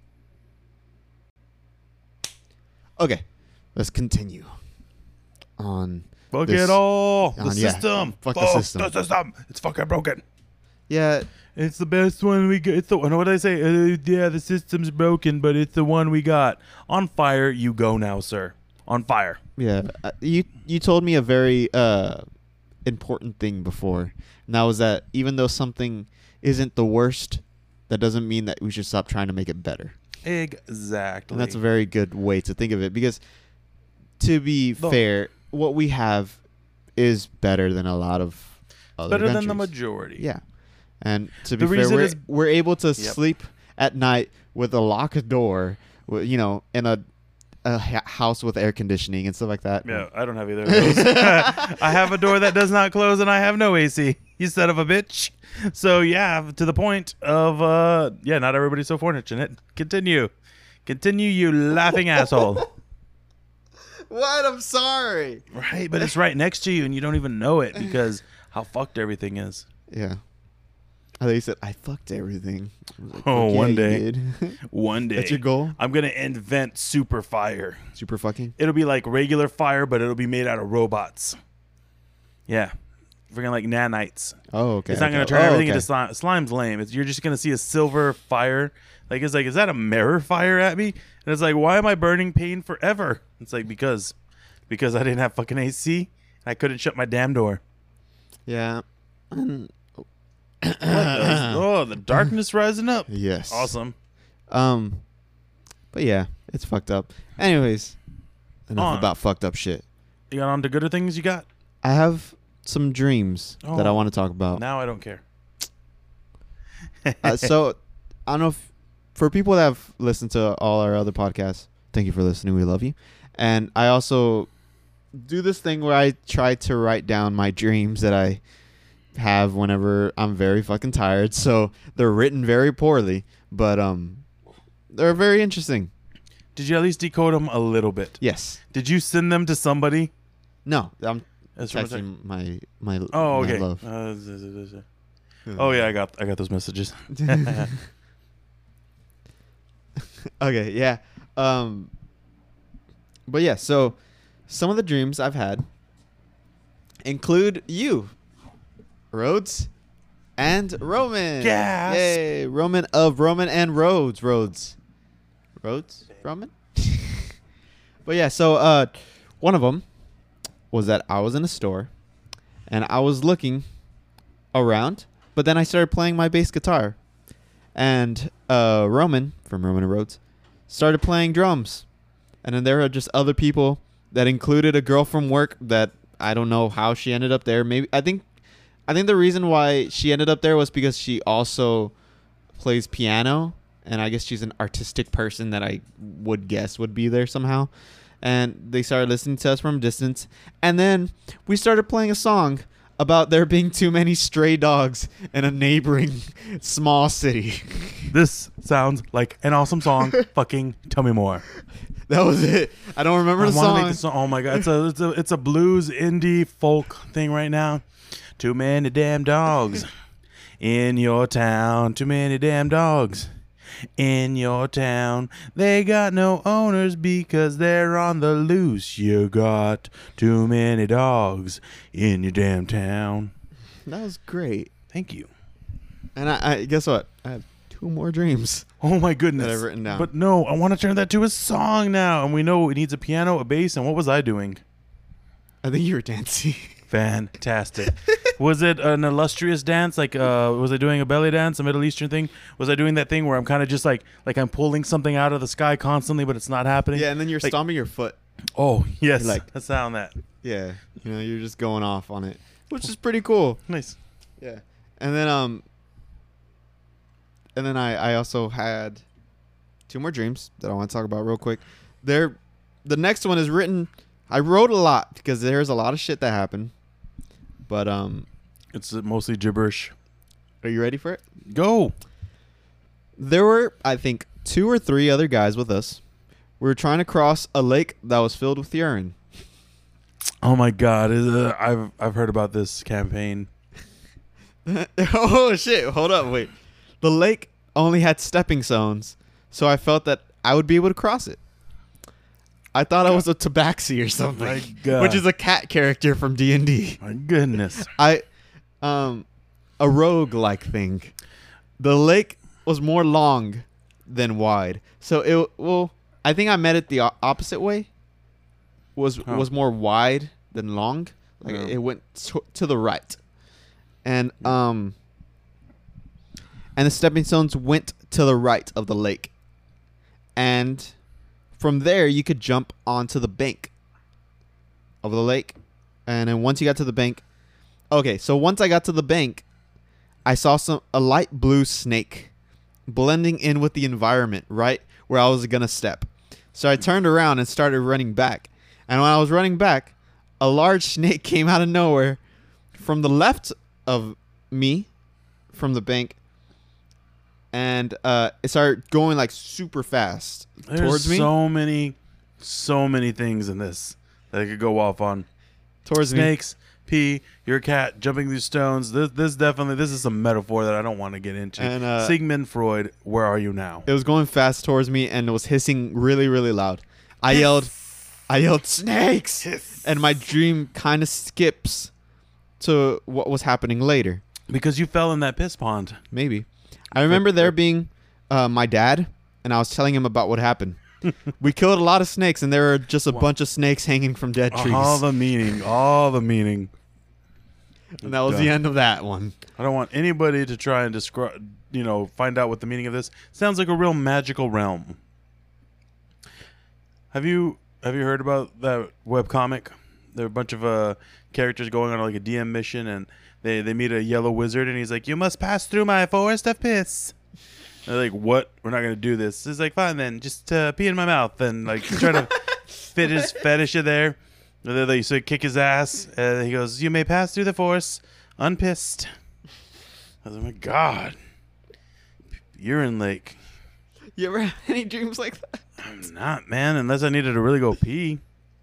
Okay. Let's continue on. Fuck This- it all. The on- yeah, system. fuck the system. The system. It's fucking broken. Yeah. It's the best one we got. It's the one. What did I say? Uh, yeah, the system's broken, but it's the one we got. On fire, you go now, sir. On fire. Yeah. Uh, you you told me a very uh important thing before, and that was that even though something isn't the worst, that doesn't mean that we should stop trying to make it better. Exactly. And that's a very good way to think of it because, to be The- fair, what we have is better than a lot of other better than the countries. majority. Yeah. And to be The fair, reason we're, is- we're able to Yep. sleep at night with a locked door, wi- you know, in a, a ha- house with air conditioning and stuff like that. Yeah, I don't have either of those. I have a door that does not close, and I have no A C. You son of a bitch. So yeah, to the point of uh, yeah, not everybody's so fortunate. Continue, continue, you laughing asshole. What? I'm sorry. Right, but it's right next to you, and you don't even know it because how fucked everything is. Yeah. I thought you said, I fucked everything. I was like, Oh, "Fuck one yeah, day. you did." One day, That's your goal? I'm gonna invent super fire. Super fucking? It'll be like regular fire, but it'll be made out of robots. Yeah, freaking like nanites. Oh, okay. It's not okay. going to turn Oh, everything okay. into slime. Slime's lame. It's, you're just going to see a silver fire. Like, it's like, is that a mirror fire at me? And it's like, why am I burning pain forever? It's like, because because I didn't have fucking A C. I couldn't shut my damn door. Yeah. And- What the- oh, the darkness rising up. yes. Awesome. Um, but yeah, it's fucked up. Anyways, enough On. about fucked up shit. You got on to gooder things you got? I have some dreams that I Oh. want to talk about. Now I don't care. uh, so I don't know if for people that have listened to all our other podcasts, thank you for listening. We love you. And I also do this thing where I try to write down my dreams that I have whenever I'm very fucking tired. So they're written very poorly, but um, they're very interesting. Did you at least decode them a little bit? Yes. Did you send them to somebody? No, I'm As from a tech- texting my my Oh, my okay. love. Uh, z- z- z- z- oh yeah, I got I got those messages. Okay, yeah. Um but yeah, so some of the dreams I've had include you, Rhodes, and Roman. Yes. Yay, Roman of Roman and Rhodes. Rhodes. Rhodes? Roman? But yeah, so uh, one of them was that I was in a store and I was looking around, but then I started playing my bass guitar. And uh, Roman, from Roman and Rhodes, started playing drums. And then there are just other people that included a girl from work that I don't know how she ended up there. Maybe I think I think the reason why she ended up there was because she also plays piano, and I guess she's an artistic person that I would guess would be there somehow. And they started listening to us from a distance, and then we started playing a song about there being too many stray dogs in a neighboring small city. This sounds like an awesome song. Fucking tell me more. That was it. I don't remember I the wanna song. Make the song. Oh my god, it's a, it's a it's a blues indie folk thing right now. Too many damn dogs in your town. Too many damn dogs in your town. They got no owners because they're on the loose. You got too many dogs in your damn town. That was great. Thank you. And I, I guess what? I have two more dreams Oh my goodness. that I've written down. But no, I want to turn that to a song now. And we know it needs a piano, a bass, and what was I doing? I think you were dancing. Fantastic. Was it an illustrious dance? Like, uh, was I doing a belly dance, a Middle Eastern thing? Was I doing that thing where I'm kind of just like, like I'm pulling something out of the sky constantly, but it's not happening? Yeah, and then you're Like- stomping your foot. Oh, yes. You're Like, like- let's sound that. Yeah, you know, you're just going off on it, which is pretty cool. Nice. Yeah, and then um, and then I I also had two more dreams that I want to talk about real quick. There, the next one is written. I wrote a lot because there's a lot of shit that happened, but um, It's uh, mostly gibberish. are you ready for it? Go. There were, I think, two or three other guys with us. We were trying to cross a lake that was filled with urine. Oh my God. Uh, I've I've heard about this campaign. Oh shit! Hold up, wait. The lake only had stepping stones, so I felt that I would be able to cross it. I thought I was a tabaxi or something, My God. which is a cat character from D and D. My goodness. I, um, a rogue-like thing. The lake was more long than wide, so it well. I think I met it the o- opposite way. Was Oh. was more wide than long. Like Yeah. it went to, to the right, and um, and the stepping stones went to the right of the lake, and from there you could jump onto the bank of the lake, and then once you got to the bank, okay. So once I got to the bank, I saw some a light blue snake blending in with the environment right where I was gonna step. So I turned around and started running back. And when I was running back, a large snake came out of nowhere from the left of me, from the bank, and uh, it started going like super fast There's towards me. so many, so many things in this that I could go off on. Towards me. Snakes, pee, your cat jumping through stones. This, this definitely, this is some metaphor that I don't want to get into. And, uh, Sigmund Freud, where are you now? It was going fast towards me and it was hissing really, really loud. I yelled, I yelled, snakes! And my dream kind of skips to what was happening later. Because you fell in that piss pond. Maybe. I remember there being uh, my dad, and I was telling him about what happened. We killed a lot of snakes, and there were just a Wow. bunch of snakes hanging from dead trees. All the meaning, all the meaning. And that was the end of that one. I don't want anybody to try and describe, you know, find out what the meaning of this. Sounds like a real magical realm. Have you have you heard about that webcomic? There are a bunch of uh, characters going on like a D M mission, and they, they meet a yellow wizard, and he's like, "You must pass through my forest of piss." And they're like, "What? We're not gonna do this." He's like, "Fine then, just uh, pee in my mouth," and like try to fit his fetish in there. And then they so kick his ass, and he goes, "You may pass through the forest unpissed." I was like, "Oh my God, urine lake." You ever have any dreams like that? I'm not, man, unless I needed to really go pee.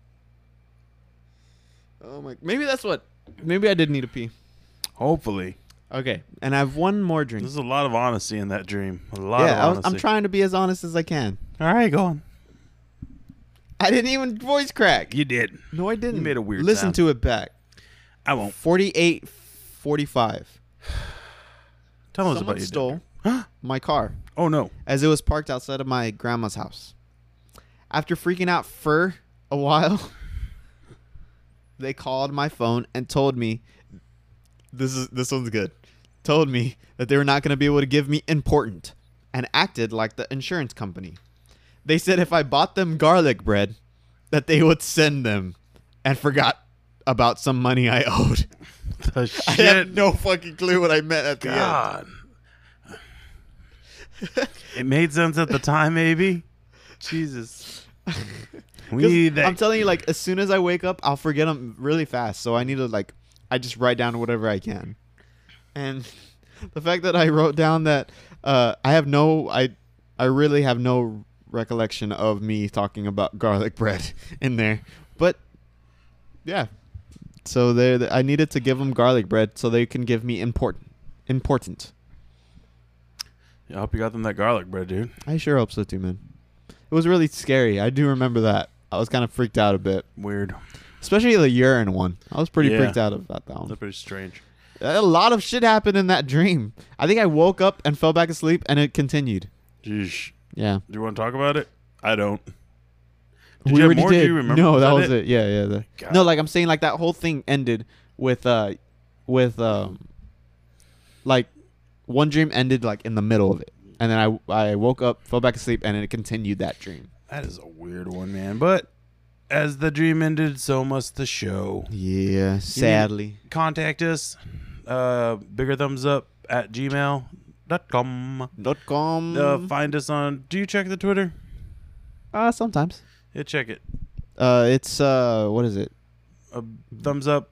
Oh my! Maybe that's what. Maybe I did need to pee. Hopefully. Okay, and I have one more dream. There's a lot of honesty in that dream. A lot Yeah, I of was, honesty. I'm trying to be as honest as I can. All right, go on. I didn't even voice crack. You did. No, I didn't. You made a weird Listen sound. to it back. I won't. forty-eight forty-five. Tell us Someone about your stole my car Oh no. as it was parked outside of my grandma's house. After freaking out for a while, they called my phone and told me this is this one's good. Told me that they were not going to be able to give me important and acted like the insurance company. They said if I bought them garlic bread that they would send them and forgot about some money I owed. The shit. I have no fucking clue what I meant at the God. It made sense at the time, maybe. Jesus. We end. need that. I'm telling you, like, as soon as I wake up, I'll forget them really fast. So I need to, like, I just write down whatever I can. And the fact that I wrote down that uh, I have no, I, I really have no recollection of me talking about garlic bread in there. But, yeah. So there, I needed to give them garlic bread so they can give me important. Important. I hope you got them that garlic bread, dude. I sure hope so too, man. It was really scary. I do remember that. I was kind of freaked out a bit. Weird. Especially the urine one. I was pretty Yeah. freaked out about that one. That's pretty strange. A lot of shit happened in that dream. I think I woke up and fell back asleep and it continued. Jeez. Yeah. Do you want to talk about it? I don't. Did we you have already more? Do did. you remember? No, Was that, that was it? it. Yeah, yeah. The, God. no, like I'm saying, like that whole thing ended with, uh, with, um, like one dream ended like in the middle of it, and then I I woke up, fell back asleep, and it continued that dream. That is a weird one, man. But as the dream ended, so must the show. Yeah, sadly. Contact us. Uh, bigger thumbs up at gmail dot com. Dot com. Uh, find us on. Do you check the Twitter? Uh, sometimes. Yeah, check it. Uh, it's uh, what is it? A thumbs up.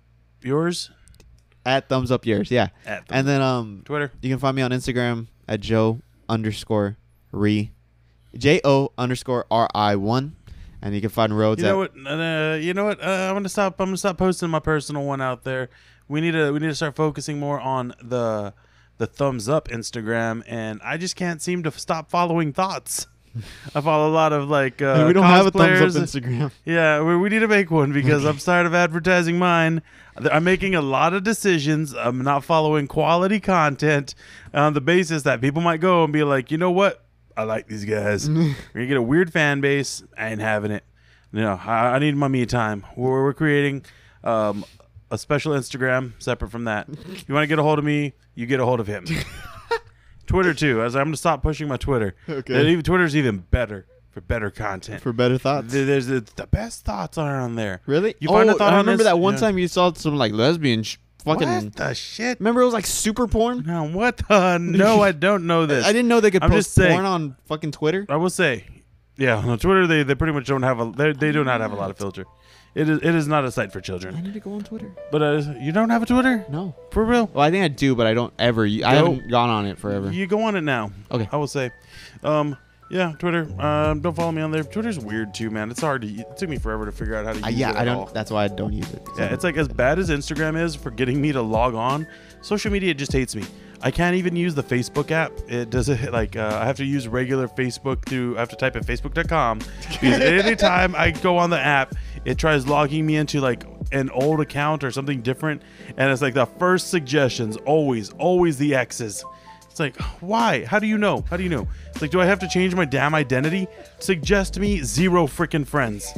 Yours At thumbs up yours, yeah. at And then um, Twitter. you can find me on Instagram at Joe underscore Re, J O underscore R I one, and you can find Rhodes You know at what? Uh, you know what? Uh, I'm gonna stop. I'm gonna stop posting my personal one out there. We need to. We need to start focusing more on the the thumbs up Instagram, and I just can't seem to stop following thoughts. I follow a lot of like. Uh, And we don't have a thumbs cosplayers. up Instagram. Yeah, we, we need to make one because I'm tired of advertising mine. I'm making a lot of decisions. I'm not following quality content on the basis that people might go and be like, you know what? I like these guys. We're gonna get a weird fan base. I ain't having it. No, I, I need my me time. We're, we're creating um, a special Instagram separate from that. You want to get a hold of me? You get a hold of him. Twitter too. As I'm gonna stop pushing my Twitter. Okay. Even, Twitter's even better for better content. For better thoughts. There- There's the, the best thoughts are on there. Really? You find oh, a thought I on remember this- that one yeah. time you saw some like lesbian sh- fucking. What the shit? Remember it was like super porn. No, what the? No, I don't know this. I didn't know they could I'm post just saying. porn on fucking Twitter. I will say, yeah, on Twitter they, they pretty much don't have a they they do not have a lot of filter. It is it is not a site for I children. need to go on Twitter. But uh, you don't have a Twitter No. for real? Well, I think I do, but I don't ever. I Go. haven't gone on it forever. You go on it now. Okay. I will say, um, yeah, Twitter. Um, don't follow me on there. Twitter's weird too, man. It's hard to. It took me forever to figure out how to use Uh, yeah, it. I at don't. all. That's why I don't use it. Yeah, it's like as bad as Instagram is for getting me to log on, social media just hates me. I can't even use the Facebook app. It does it like uh, I have to use regular Facebook through. I have to type in facebook dot com because anytime I go on the app, it tries logging me into like an old account or something different, and it's like the first suggestions always, always the X's. It's like, why? How do you know? How do you know? It's like, do I have to change my damn identity? Suggest me zero freaking friends.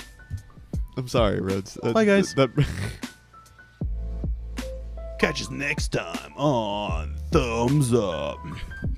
I'm sorry, Rhodes. Uh, Bye, guys. that- Catch us next time on Thumbs Up.